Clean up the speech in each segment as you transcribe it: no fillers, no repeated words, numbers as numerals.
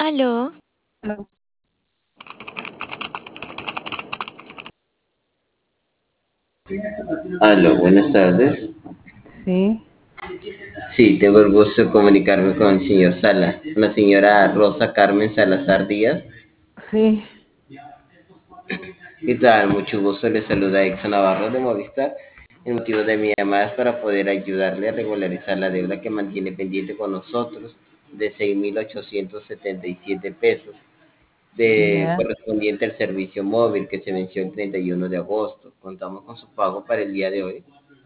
Aló, Aló. Aló, buenas tardes. Sí, Sí, tengo el gusto de comunicarme con el señor Sala, la señora Rosa Carmen Salazar Díaz. sí, ¿Qué tal? Mucho gusto, le saluda Exxon Navarro de Movistar. El motivo de mi llamada es para poder ayudarle a regularizar la deuda que mantiene pendiente con nosotros de 6.877 pesos, ya. correspondiente al servicio móvil que se venció el 31 de agosto. Contamos con su pago para el día de hoy.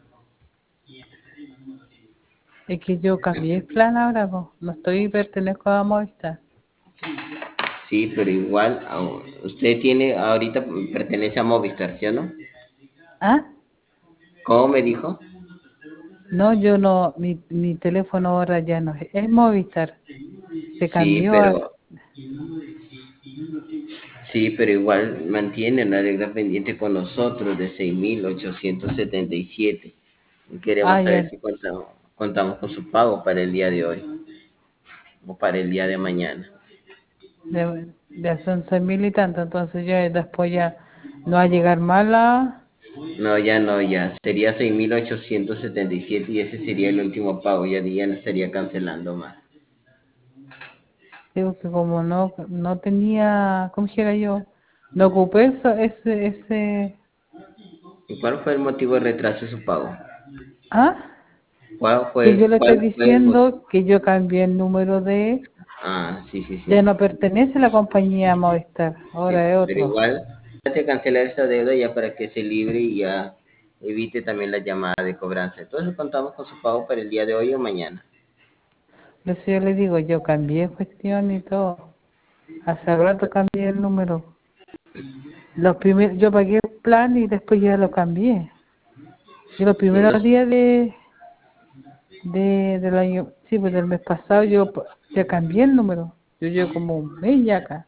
Es que yo cambié el plan ahora, po. No estoy, pertenezco a Movistar. Sí, pero igual, usted tiene, ahorita pertenece a Movistar, ¿sí o no? ¿Ah? ¿Cómo me dijo? No, yo no, mi teléfono ahora ya no es Movistar. Se Sí, cambió a... pero, sí, pero igual mantiene una deuda pendiente con nosotros de 6.877. Y Ah, queremos saber ya, si contamos con su pago para el día de hoy o para el día de mañana. de hace 11.000 y tanto, entonces ya después ya no va a llegar más la... No, ya no, ya. Sería 6.877 y ese sería el último pago. Ya día no estaría cancelando más. Digo que como no tenía, ¿cómo dijera yo? No ocupé ¿Y cuál fue el motivo de retraso de su pago? ¿Ah? ¿Cuál Que yo fue, le estoy cuál fue el motivo? diciendo que yo cambié el número de... Ah, sí, sí, Ya sí. no pertenece a la compañía Movistar, Sí, ahora es pero otro. igual, trate de cancelar esta deuda ya para que se libre y ya evite también la llamada de cobranza. Entonces contamos con su pago para el día de hoy o mañana. Por eso yo le digo, yo cambié cuestión y todo. Hace rato cambié el número. Yo pagué el plan y después ya lo cambié. Yo los Sí, primeros días del año, sí, pues del mes pasado ya cambié el número. Yo llevo como un mes ya acá.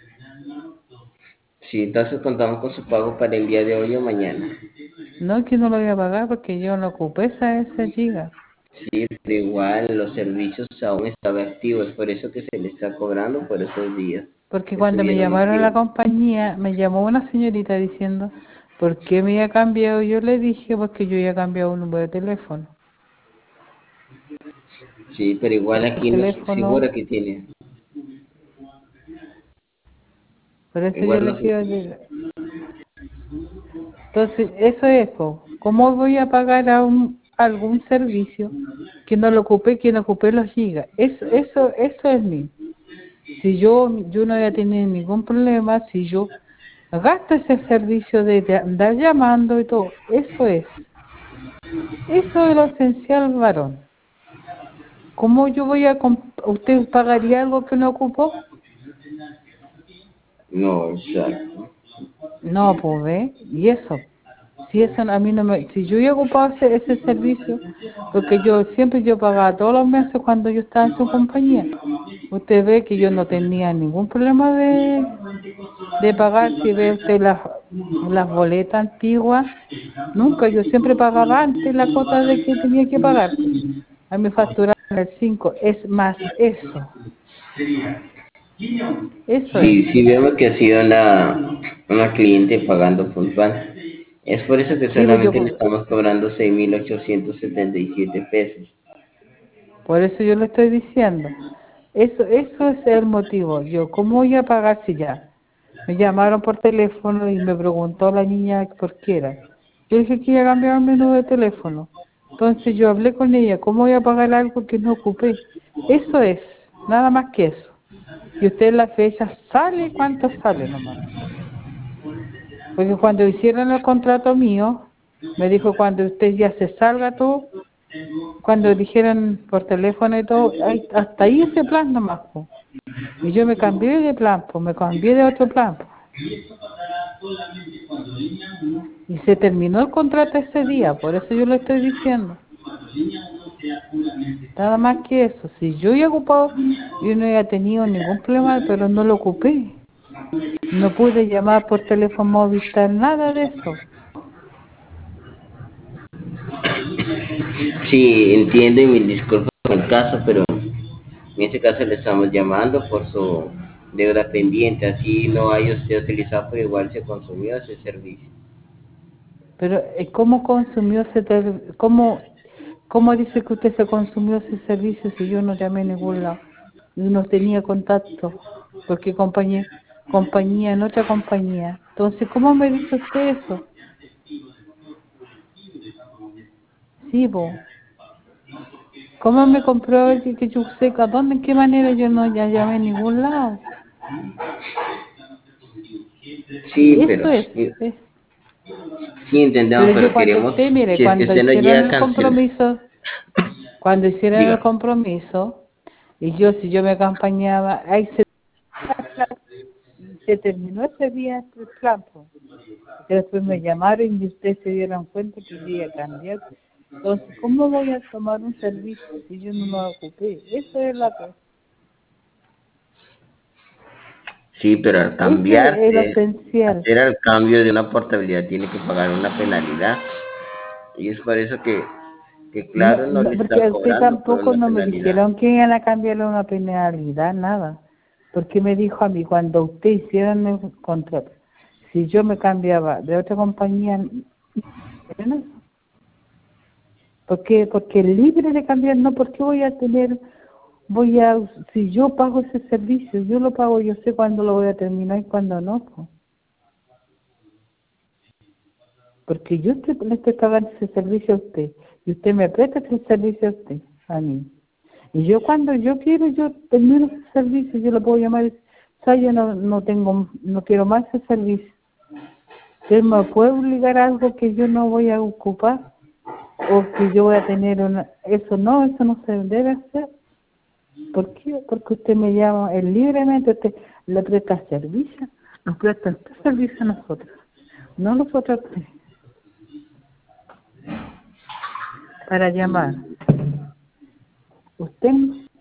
sí, entonces contamos con su pago para el día de hoy o mañana. No es que no lo voy a pagar porque yo no ocupé esa giga. Sí, pero igual los servicios aún estaban activos, por eso que se le está cobrando por esos días Porque que cuando me estuvieron llamaron a la activos. compañía, me llamó una señorita diciendo, ¿por qué me había cambiado? Yo le dije, porque yo había cambiado un número de teléfono. Sí, pero igual El aquí nos figura teléfono, que tiene. por eso yo Igual le nos, quiero decir. Entonces, eso es, po. ¿Cómo voy a pagar algún servicio que no ocupé los gigas? Eso es mío. Si yo no voy a tener ningún problema, si yo gasto ese servicio de andar llamando y todo, eso es. Eso es lo esencial, varón. ¿Cómo yo voy ¿Usted pagaría algo que no ocupó? no, exacto. No, pues ve. Y eso. Si eso a mí no me... Si yo hubiera ocupado ese servicio, porque yo pagaba todos los meses cuando yo estaba en su compañía. Usted ve que yo no tenía ningún problema de pagar. Si ve usted las boletas antiguas, nunca. Yo siempre pagaba antes la cuota de que tenía que pagar, pues. A mí me facturaban el 5. Es más eso. Eso Sí, es. sí vemos que ha sido una cliente pagando puntual. Es por eso que Sí, pues solamente le estamos cobrando 6.877 pesos. por eso yo le estoy diciendo. Eso es el motivo. Yo, ¿cómo voy a pagar si ya? Me llamaron por teléfono y me preguntó la niña por qué era. Yo dije que iba a cambiar el menú de teléfono. Entonces yo hablé con ella, ¿cómo voy a pagar algo que no ocupé? Eso es, nada más que eso. Y usted en la fecha sale cuánto sale nomás. Porque cuando hicieron el contrato mío, me dijo cuando usted ya se salga todo, cuando dijeron por teléfono y todo, hasta ahí ese plan nomás, po. Y yo me cambié de plan, pues me cambié de otro plan, po. Y se terminó el contrato ese día, por eso yo le estoy diciendo. Nada más que eso. Si yo hubiera ocupado, yo no había tenido ningún problema, pero no lo ocupé. No pude llamar por teléfono Movistar, nada de eso. Sí, entiendo y me disculpo por el caso, pero en este caso le estamos llamando por su deuda pendiente, así no haya usted utilizado, pero igual se consumió ese servicio. Pero, ¿cómo consumió cómo dice que usted se consumió ese servicio si yo no llamé a ningún lado? Y no tenía contacto, porque compañía en otra compañía. Entonces, ¿cómo me dice usted eso? Sí, po. ¿Cómo me comprueba que yo sé a dónde, en qué manera yo no ya llamé a ningún lado? Sí, pero Eso es. sí entendemos, Pero yo pero cuando queremos, usted, mire, si es que cuando usted no hicieron llega a el cancelar, compromiso, cuando hicieron diga. el compromiso, y si yo me acompañaba, ahí se terminó ese día el plan, po. Porque después me llamaron y ustedes se dieron cuenta que yo iba a cambiar. Entonces, ¿cómo voy a tomar un servicio si yo no lo ocupé? Eso es la cosa. Sí, pero al cambiar, Ese es lo esencial. hacer el cambio de una portabilidad tiene que pagar una penalidad. Y es por eso que No, claro, no no, le porque está a usted cobrando por tampoco una no me penalidad. dijeron que iban a cambiarle una penalidad, nada. Porque me dijo a mí, cuando usted hicieron el contrato, si yo me cambiaba de otra compañía, ¿no? Porque libre de cambiar, no, porque si yo pago ese servicio, yo lo pago, yo sé cuándo lo voy a terminar y cuándo no, po. Porque le estoy pagando ese servicio a usted, y usted me presta ese servicio a usted, a mí. Y yo cuando yo quiero, yo termino ese servicio, yo lo puedo llamar, o sea, yo no quiero más ese servicio. Usted me puede obligar a algo que yo no voy a ocupar, o que yo voy a tener eso no se debe hacer. ¿Por qué? Porque usted me llama libremente, usted le presta servicio, nos presta este servicio a nosotros, no nosotros a usted, para llamar. Usted,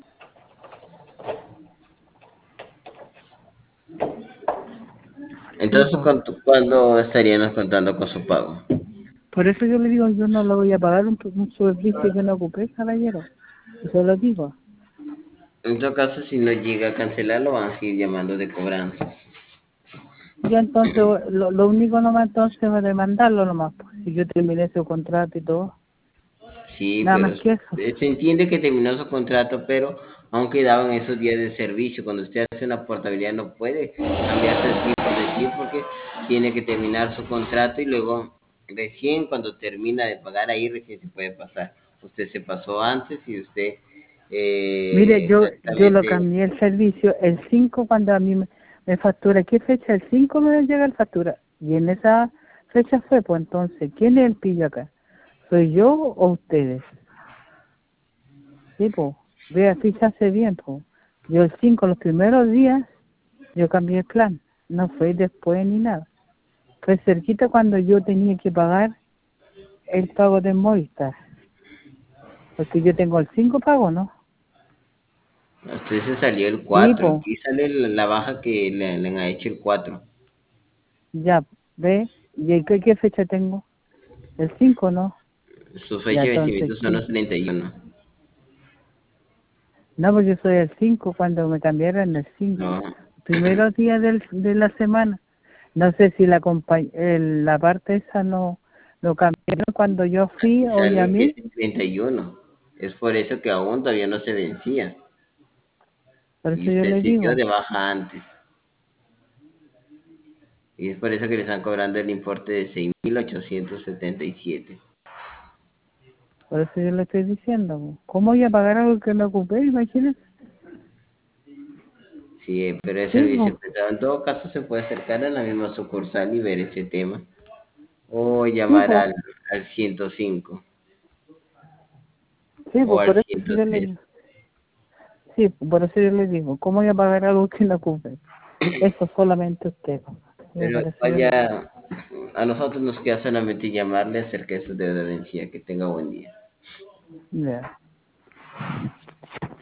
sí, Entonces, pues. ¿cuándo estaríamos contando con su pago? Por eso yo le digo, yo no le voy a pagar un servicio que no ocupé, caballero. Eso lo digo. En todo caso, si no llega a cancelarlo, van a seguir llamando de cobranza. Yo entonces, lo único nomás entonces va a demandarlo nomás, pues, si yo terminé ese contrato y todo. Sí, Nada pero más que eso. se entiende que terminó su contrato, pero aún quedaban esos días de servicio. Cuando usted hace una portabilidad no puede cambiarse así por decir porque tiene que terminar su contrato y luego recién cuando termina de pagar ahí recién se puede pasar. Usted se pasó antes y usted Mire, yo lo exactamente, cambié el servicio el 5 cuando a mí me factura. ¿Qué fecha? El 5 me llega la factura. Y en esa fecha fue, pues entonces, ¿quién es el pillo acá? ¿Soy yo o ustedes? Sí, pues, vea, fíjase bien, pues. Yo el 5 los primeros días, yo cambié el plan. No fue después ni nada. Fue cerquita cuando yo tenía que pagar el pago de Movistar. Porque yo tengo el 5 pago, ¿no? usted se salió el Sí, 4. pues, Aquí sale la baja que le han hecho el 4. ya, ve. ¿Y qué fecha tengo? El 5, ¿no? Su Ya, fecha de entonces, vencimiento son ¿qué? los 31. No, pues yo soy el 5 cuando me cambiaron el 5. No, Primeros días de la semana. No sé si la parte esa no lo cambiaron cuando yo fui aquí o sale que llamé. es el 31. Es por eso que aún todavía no se vencía. Por Y eso yo usted le se dio de digo. baja antes. Y es por eso que le están cobrando el importe de 6.877. Por eso yo le estoy diciendo. ¿Cómo voy a pagar algo que no ocupé? Imagínese. Sí, pero el Sí, servicio pues. prestado en todo caso se puede acercar a la misma sucursal y ver ese tema. O Sí, llamar pues. al 105 Sí, o pues al por eso yo le 103. digo. Sí, por eso yo le digo. ¿Cómo voy a pagar algo que no ocupé? Eso solamente usted. Yo Pero por eso yo le digo. vaya, a nosotros nos queda solamente llamarle acerca de su deuda vencida. Que tenga buen día. Ya.